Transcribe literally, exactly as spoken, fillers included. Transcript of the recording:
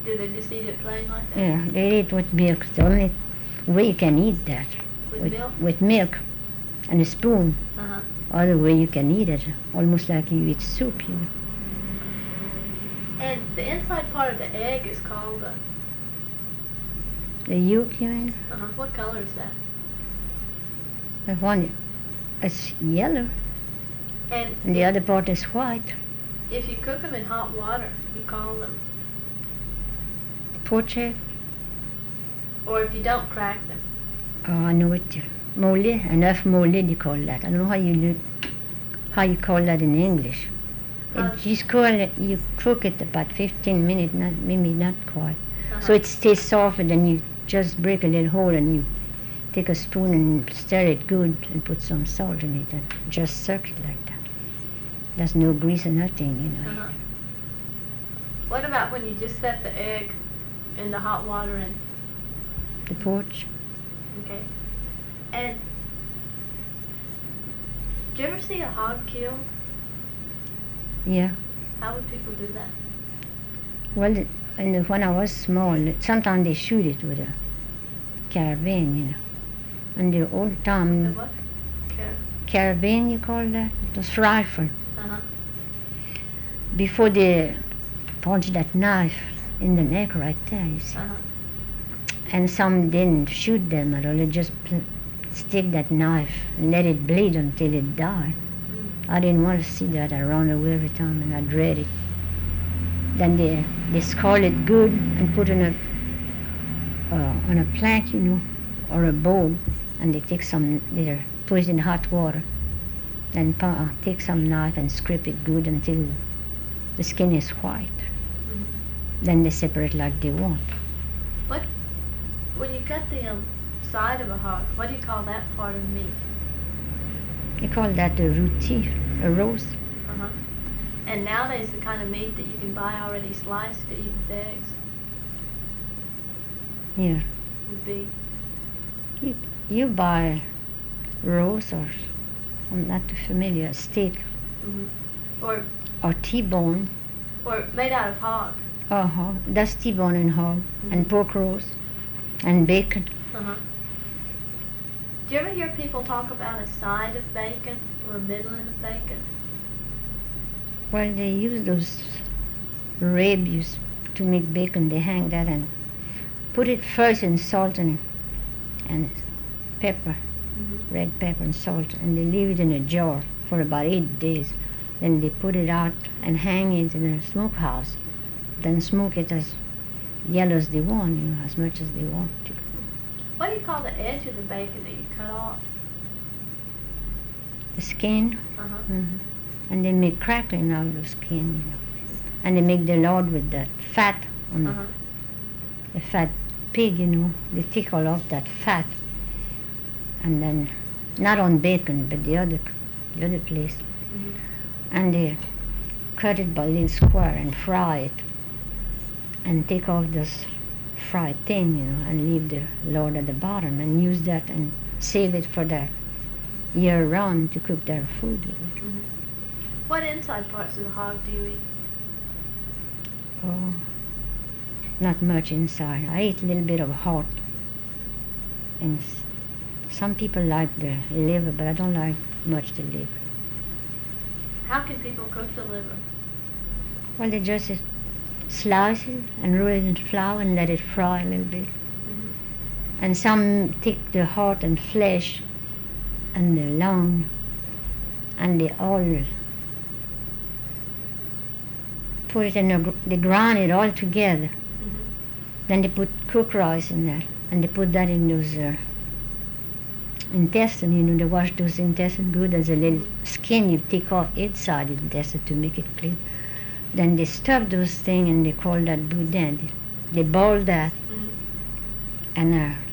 Do they just eat it plain like that? Yeah, they eat with milk. It's the only way you can eat that. With, with milk? With milk and a spoon. Uh-huh. Other way you can eat it, almost like you eat soup, you know. And the inside part of the egg is called the... The yolk, you mean? Uh-huh. What color is that? The one, it's yellow, And, and the other part is white. if you cook them in hot water, you call them... Poached egg? Or if you don't crack them. Oh, I know it. Mole, enough mole they call that. I don't know how you do, how you call that in English. How- It, you call it, you cook it about fifteen minutes, not maybe not quite. Uh-huh. So it stays soft, and then you just break a little hole and you take a spoon and stir it good and put some salt in it and just circle it like that. There's no grease or nothing, you know. Uh-huh. What about when you just set the egg in the hot water and... The porch. Okay. And... Do you ever see a hog killed? Yeah. How would people do that? Well, it- and when I was small, sometimes they shoot it with a caravan, you know. And the old The time, what? Carrot? caravan, you call that? It was rifle. Uh-huh. Before they punch that knife in the neck right there, you see. Uh-huh. And some didn't shoot them at all. They just pl- stick that knife and let it bleed until it died. Mm. I didn't want to see that. I run away every time and I dread it. Then they, they scald it good and put on a uh, on a plank, you know, or a bowl, and they take some, they put it in hot water. Then pu- uh, take some knife and scrape it good until the skin is white. Mhm. Then they separate like they want. What? When you cut the um, side of a hog, what do you call that part of meat? They call that a rôti, a roast. Uh-huh. And nowadays, the kind of meat that you can buy already sliced to eat with eggs Yeah. would be... You, you buy roast or, I'm not too familiar, steak Mhm. Or, or T-bone. or made out of hog. Uh-huh. That's T-bone and hog and Mhm. pork roast and bacon. Uh-huh. Do you ever hear people talk about a side of bacon or a middling of bacon? Well, they use those ribs to make bacon. They hang that and put it first in salt and and pepper, Mm-hmm. red pepper and salt, and they leave it in a jar for about eight days. Then they put it out and hang it in a smokehouse. Then smoke it as yellow as they want, you know, as much as they want to. What do you call the edge of the bacon that you cut off? The skin, Uh-huh. hmm and they make crackling out of the skin, you know. And they make the lard with that fat on Uh-huh. the, the fat pig, you know. They take all off that fat, and then not on bacon, but the other the other place, Mhm. and they cut it by little square and fry it, and take off this fried thing, you know, and leave the lard at the bottom, and use that and save it for that year round to cook their food with. Mhm. What inside parts of the hog do you eat? Oh, not much inside. I eat a little bit of heart, and s- some people like the liver, but I don't like much the liver. How can people cook the liver? Well, they just uh, slice it and roll it in flour and let it fry a little bit. Mhm. And some take the heart and flesh and the lung, and they all put it in a, gr- they grind it all together. Mhm. Then they put cooked rice in there, and they put that in those uh, intestine, you know, they wash those intestine good as a little skin. You take off inside the intestine to make it clean. Then they stuff those things, and they call that boudin. They, they boil that Mhm. and uh,